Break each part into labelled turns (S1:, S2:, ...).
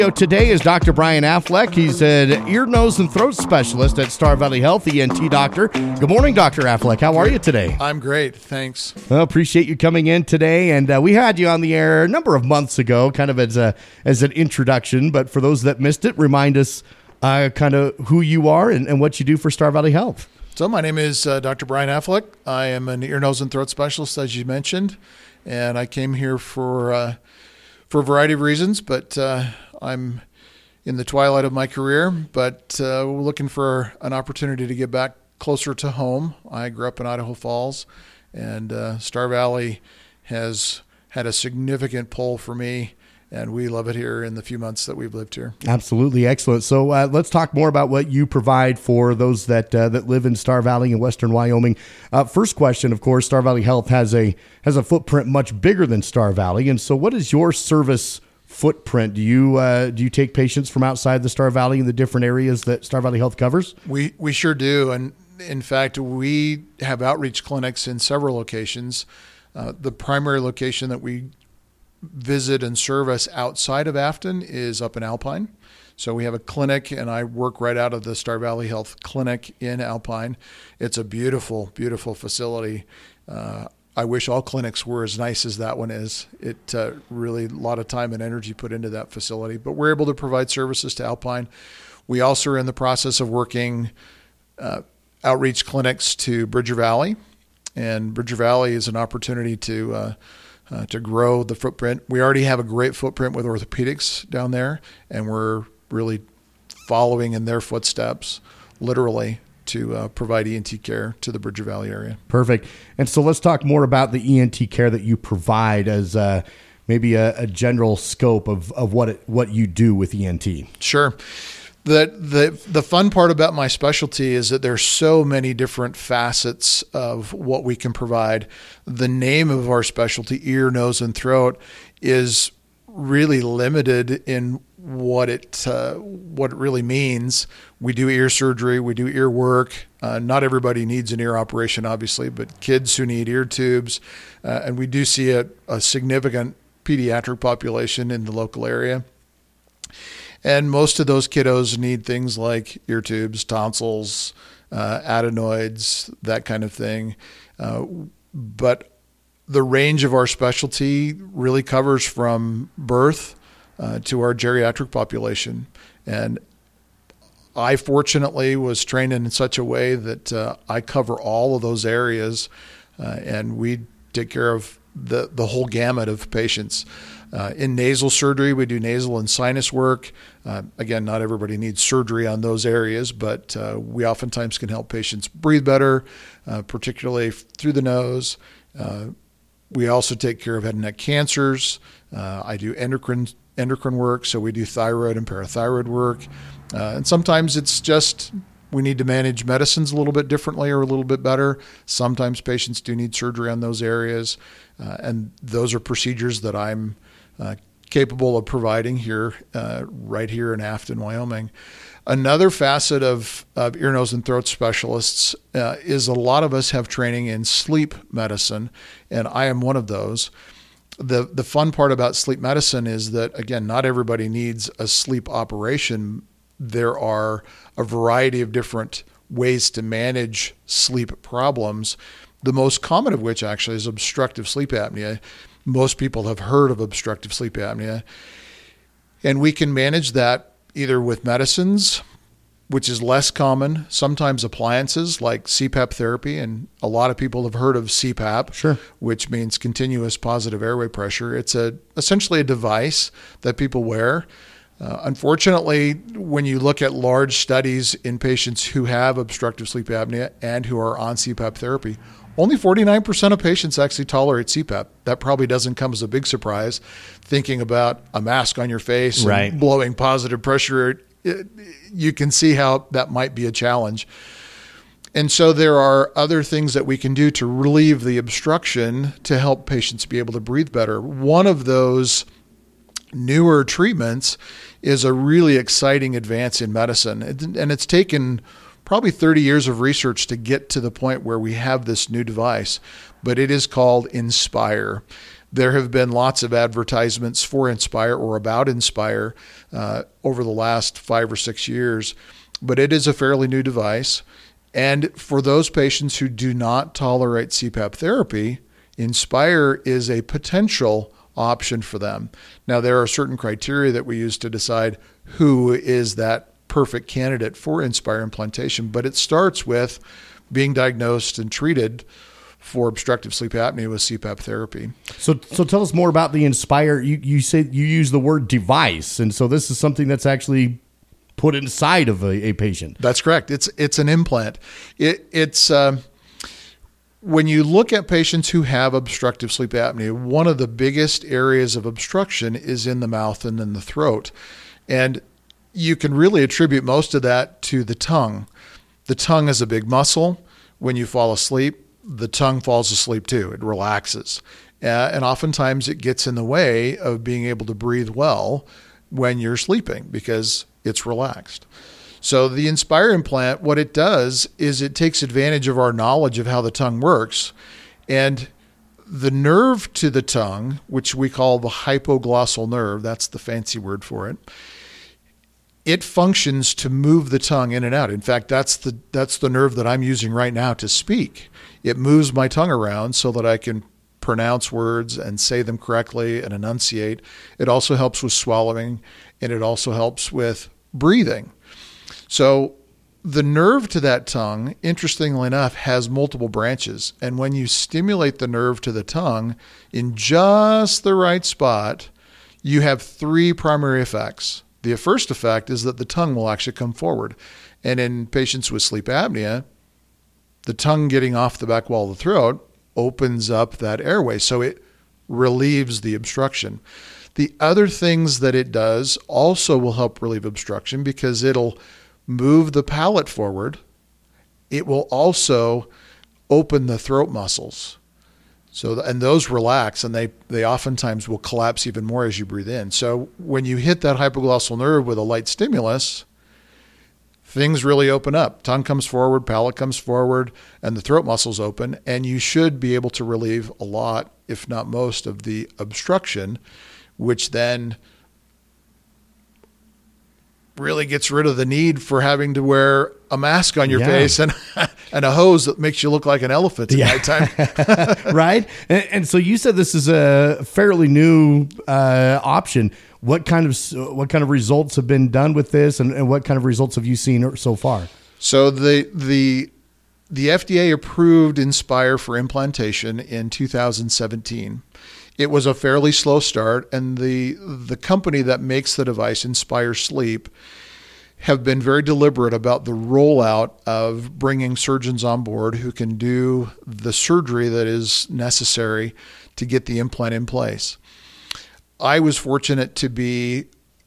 S1: Today is Dr. Brian Affleck. He's an ear, nose, and throat specialist at Star Valley Health, ENT doctor. Good morning, Dr. Affleck. How are you today?
S2: I'm great, thanks.
S1: Well, appreciate you coming in today. And we had you on the air a number of months ago, kind of as an introduction. But for those that missed it, remind us kind of who you are and what you do for Star Valley Health.
S2: So my name is Dr. Brian Affleck. I am an ear, nose, and throat specialist, as you mentioned. And I came here for a variety of reasons, but I'm in the twilight of my career, but we're looking for an opportunity to get back closer to home. I grew up in Idaho Falls, and Star Valley has had a significant pull for me, and we love it here in the few months that we've lived here.
S1: Absolutely. Excellent. So let's talk more about what you provide for those that live in Star Valley and Western Wyoming. First question, of course, Star Valley Health has a footprint much bigger than Star Valley. And so what is your service footprint? Do you take patients from outside the Star Valley in the different areas that Star Valley Health covers?
S2: We sure do. And in fact, we have outreach clinics in several locations. The primary location that we visit and service outside of Afton is up in Alpine. So we have a clinic, and I work right out of the Star Valley Health Clinic in Alpine. It's a beautiful, beautiful facility. I wish all clinics were as nice as that one is. It really a lot of time and energy put into that facility, but we're able to provide services to Alpine. We also are in the process of working outreach clinics to Bridger Valley, and Bridger Valley is an opportunity to grow the footprint. We already have a great footprint with orthopedics down there, and we're really following in their footsteps, literally, to provide ENT care to the Bridger Valley area.
S1: Perfect. And so let's talk more about the ENT care that you provide as maybe a general scope of what you do with ENT.
S2: Sure. The fun part about my specialty is that there's so many different facets of what we can provide. The name of our specialty, ear, nose, and throat, is really limited in what it really means. We do ear surgery, we do ear work. Not everybody needs an ear operation, obviously, but kids who need ear tubes, and we do see a significant pediatric population in the local area. And most of those kiddos need things like ear tubes, tonsils, adenoids, that kind of thing. But the range of our specialty really covers from birth to our geriatric population. And I fortunately was trained in such a way that I cover all of those areas, and we take care of the whole gamut of patients. In nasal surgery, we do nasal and sinus work. Again, not everybody needs surgery on those areas, but we oftentimes can help patients breathe better, particularly through the nose. We also take care of head and neck cancers. I do endocrine work, so we do thyroid and parathyroid work. And sometimes it's just we need to manage medicines a little bit differently or a little bit better. Sometimes patients do need surgery on those areas, and those are procedures that I'm capable of providing here, right here in Afton, Wyoming. Another facet of ear, nose, and throat specialists is a lot of us have training in sleep medicine, and I am one of those. The fun part about sleep medicine is that, again, not everybody needs a sleep operation. There are a variety of different ways to manage sleep problems, the most common of which actually is obstructive sleep apnea. Most people have heard of obstructive sleep apnea, and we can manage that either with medicines, which is less common, sometimes appliances like CPAP therapy, and a lot of people have heard of CPAP,
S1: Sure,
S2: which means continuous positive airway pressure. It's essentially a device that people wear. Unfortunately, when you look at large studies in patients who have obstructive sleep apnea and who are on CPAP therapy, only 49% of patients actually tolerate CPAP. That probably doesn't come as a big surprise, thinking about a mask on your face
S1: right,
S2: and blowing positive pressure. You can see how that might be a challenge. And so there are other things that we can do to relieve the obstruction to help patients be able to breathe better. One of those newer treatments is a really exciting advance in medicine. And it's taken probably 30 years of research to get to the point where we have this new device, but it is called Inspire. There have been lots of advertisements for Inspire or about Inspire over the last 5 or 6 years, but it is a fairly new device. And for those patients who do not tolerate CPAP therapy, Inspire is a potential option for them. Now, there are certain criteria that we use to decide who is that perfect candidate for Inspire implantation, but it starts with being diagnosed and treated for obstructive sleep apnea with CPAP therapy.
S1: So tell us more about the Inspire. You said you use the word device, and so this is something that's actually put inside of a patient.
S2: That's correct. It's an implant. It's when you look at patients who have obstructive sleep apnea, one of the biggest areas of obstruction is in the mouth and in the throat. And you can really attribute most of that to the tongue. The tongue is a big muscle. When you fall asleep, the tongue falls asleep too. It relaxes. And oftentimes it gets in the way of being able to breathe well when you're sleeping because it's relaxed. So the Inspire implant, what it does is it takes advantage of our knowledge of how the tongue works. And the nerve to the tongue, which we call the hypoglossal nerve, that's the fancy word for it, it functions to move the tongue in and out. In fact, that's the nerve that I'm using right now to speak. It moves my tongue around so that I can pronounce words and say them correctly and enunciate. It also helps with swallowing, and it also helps with breathing. So the nerve to that tongue, interestingly enough, has multiple branches. And when you stimulate the nerve to the tongue in just the right spot, you have 3 primary effects. The first effect is that the tongue will actually come forward. And in patients with sleep apnea, the tongue getting off the back wall of the throat opens up that airway, so it relieves the obstruction. The other things that it does also will help relieve obstruction because it'll move the palate forward. It will also open the throat muscles. And those relax, and they oftentimes will collapse even more as you breathe in. So when you hit that hypoglossal nerve with a light stimulus, things really open up. Tongue comes forward, palate comes forward, and the throat muscles open, and you should be able to relieve a lot, if not most, of the obstruction, which then really gets rid of the need for having to wear a mask on your face and a hose that makes you look like an elephant at nighttime.
S1: Right? And so you said this is a fairly new option. What kind of results have been done with this, and what kind of results have you seen so far?
S2: So the FDA approved Inspire for implantation in 2017. It was a fairly slow start, and the company that makes the device, Inspire Sleep, have been very deliberate about the rollout of bringing surgeons on board who can do the surgery that is necessary to get the implant in place. I was fortunate to be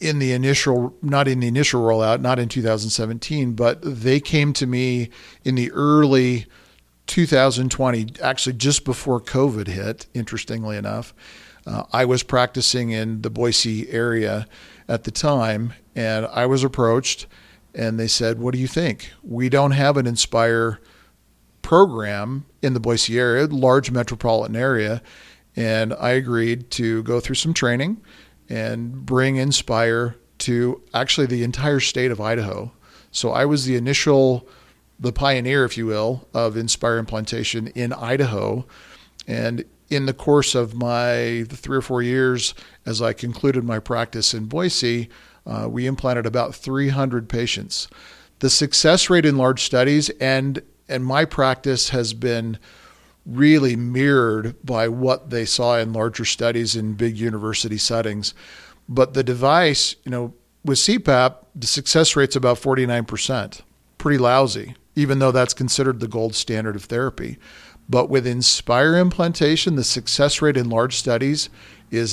S2: not in the initial rollout, not in 2017, but they came to me in the early 2020, actually just before COVID hit, interestingly enough. I was practicing in the Boise area at the time, and I was approached, and they said, "What do you think? We don't have an Inspire program in the Boise area, large metropolitan area." And I agreed to go through some training and bring Inspire to actually the entire state of Idaho. So I was the pioneer, if you will, of Inspire implantation in Idaho. And in the course of my 3 or 4 years, as I concluded my practice in Boise, we implanted about 300 patients. The success rate in large studies and my practice has been really mirrored by what they saw in larger studies in big university settings. But the device, with CPAP, the success rate's about 49%. Pretty lousy, even though that's considered the gold standard of therapy. But with Inspire implantation, the success rate in large studies is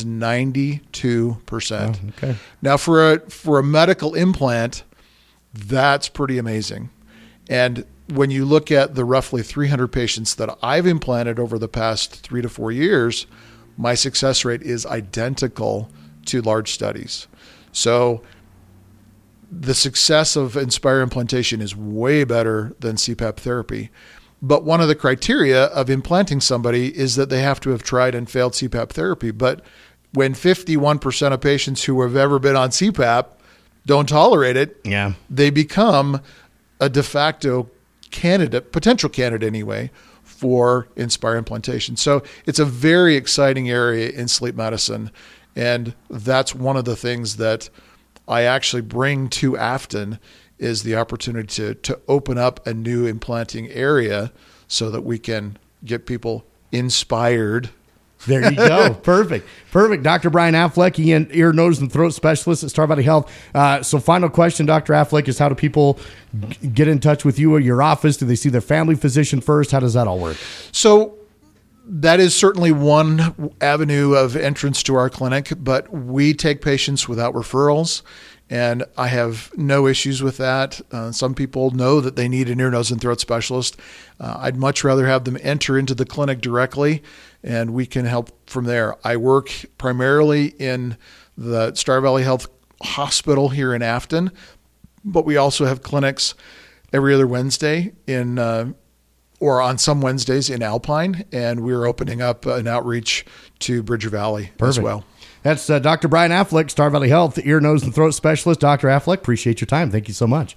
S2: 92%.
S1: Oh, okay.
S2: Now, for a medical implant, that's pretty amazing. And when you look at the roughly 300 patients that I've implanted over the past 3 to 4 years, my success rate is identical to large studies. So the success of Inspire implantation is way better than CPAP therapy. But one of the criteria of implanting somebody is that they have to have tried and failed CPAP therapy. But when 51% of patients who have ever been on CPAP don't tolerate it, they become a de facto candidate, potential candidate anyway, for Inspire implantation. So it's a very exciting area in sleep medicine. And that's one of the things that I actually bring to Afton is the opportunity to open up a new implanting area so that we can get people inspired.
S1: There you go. Perfect. Dr. Brian Affleck, ear, nose, and throat specialist at Star Valley Health. So final question, Dr. Affleck, is how do people get in touch with you or your office? Do they see their family physician first? How does that all work?
S2: So that is certainly one avenue of entrance to our clinic, but we take patients without referrals. And I have no issues with that. Some people know that they need an ear, nose, and throat specialist. I'd much rather have them enter into the clinic directly, and we can help from there. I work primarily in the Star Valley Health Hospital here in Afton, but we also have clinics every other Wednesday or on some Wednesdays in Alpine, and we're opening up an outreach to Bridger Valley as well.
S1: That's Dr. Brian Affleck, Star Valley Health, ear, nose, and throat specialist. Dr. Affleck, appreciate your time. Thank you so much.